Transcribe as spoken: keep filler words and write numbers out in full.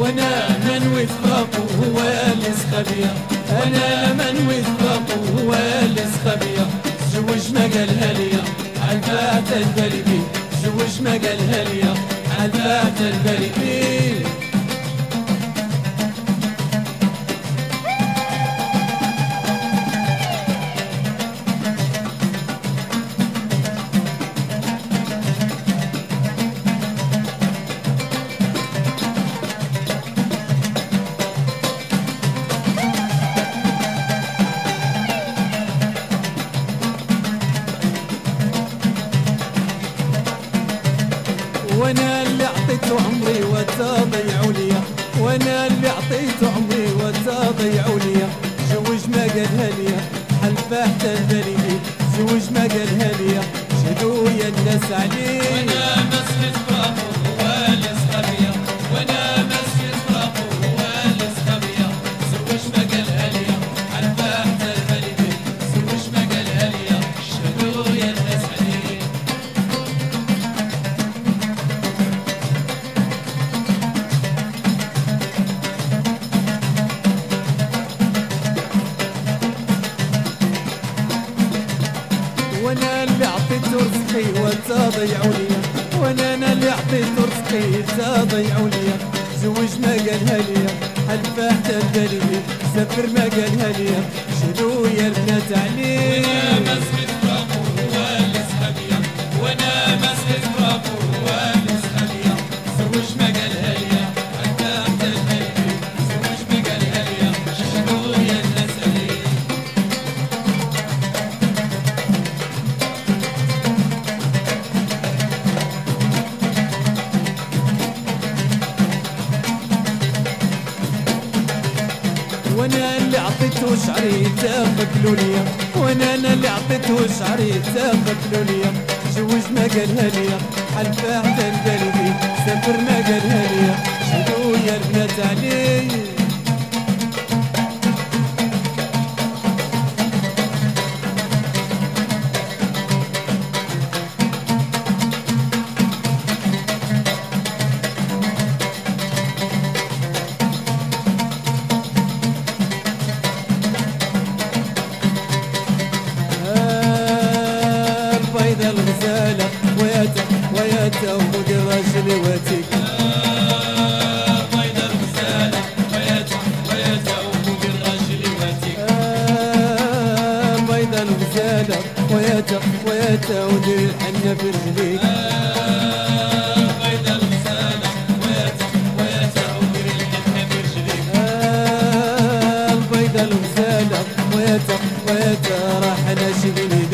وانا من وثقه هو اللي سخبيه، انا من وثقه هو اللي سخبيه. زوج ما قالها ليا عالفات البالي بيه، زوج ما قالها ليا عالفات البالي بيه. وانا اللي عطيته عمري وتضيعوا ليا، وانا اللي عطيته عمري وتضيعوا ليا. زوج ما قالها ليا حلفه تنبالي بيه، زوج ما قالها ليا شهدوا يا الناس عليه. وانا مسكت فراقه هو اللي سخبيه، وانا مسكت فراقه هو اللي سخبيه. زوج ما قالها ليا حلفه تنبالي بيه، زوج ما قالها ليا شهدوا يا الناس عليه. وانا اللي عطيته رزقي وتضيعوا ليا، وانا انا اللي عطيته رزقي تضيعوا ليا. زوج ما قالها ليا حلفه تنبالي بيه، سافر ما قالها ليا شهدوا يا البنات عليه. وانا مسكت فراقه هو اللي سخبيه، وانا مسكت فراقه هو اللي سخبيه. زوج ما قالها ليا حلفه تنبالي بيه، زوج ما قالها ليا شهدوا يا الناس عليه. وانا اللي عطيته شعري تقبلوا ليا، وانا انا اللي عطيته شعري تقبلوا ليا. زوج ما قالها ليا حلفه تنبالي بيه، سافر ما قالها ليا شهدوا يا البنات عليه. البيضة الغزالة وياتا وياتا وفوق الراجل واتيك. بيضة الغزالة وياتا وياتا وفوق الراجل واتيك. البيضة الغزالة وياتا وياتا ودير الحنة في رجليك. بيضة الغزالة وياتا وياتا ودير الحنة في رجليك. البيضة الغزالة وياتا وياتا راح ناشي بين